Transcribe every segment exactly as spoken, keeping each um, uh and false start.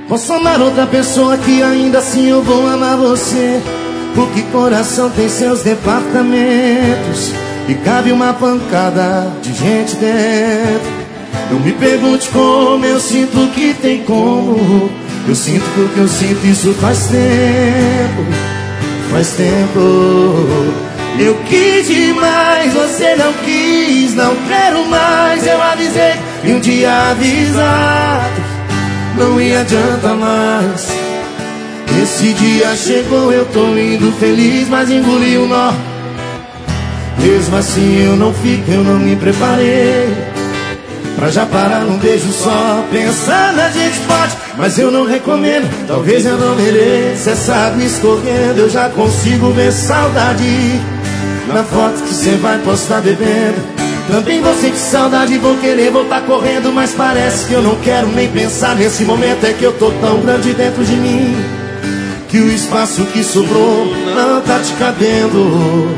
Posso amar outra pessoa que ainda assim eu vou amar você, porque coração tem seus departamentos e cabe uma pancada de gente dentro. Não me pergunte como eu sinto que tem como. Eu sinto porque eu sinto, isso faz tempo. Faz tempo. Eu quis demais, você não quis. Não quero mais, eu avisei e um dia avisado não ia adiantar mais. Esse dia chegou, eu tô indo feliz, mas engoli o nó. Mesmo assim eu não fico, eu não me preparei pra já parar num beijo só. Pensando a gente pode, mas eu não recomendo. Talvez eu não mereça essa água escorrendo. Eu já consigo ver saudade na foto que você vai postar bebendo. Também vou sentir saudade, vou querer voltar correndo, mas parece que eu não quero nem pensar nesse momento. É que eu tô tão grande dentro de mim que o espaço que sobrou não tá te cabendo.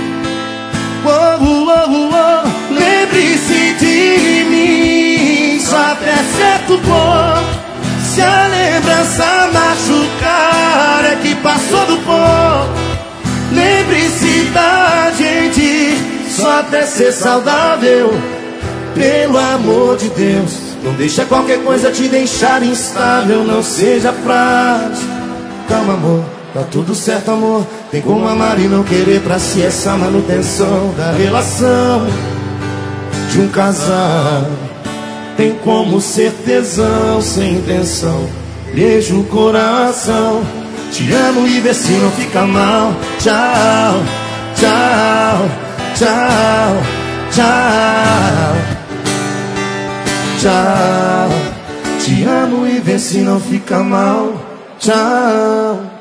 Oh, oh, oh, oh. Lembre-se de mim só até certo ponto. Se a lembrança machucar é que passou do ponto. Lembre-se da gente só até ser saudável. Pelo amor de Deus, não deixa qualquer coisa te deixar instável. Não seja frágil. Calma, amor, tá tudo certo, amor. Tem como amar e não querer pra si essa manutenção da relação de um casal. Tem como ser tesão sem intenção. Beijo o coração. Te amo e vê se não fica mal. Tchau, tchau, tchau, tchau, tchau. Te amo e vê se não fica mal. Tchau.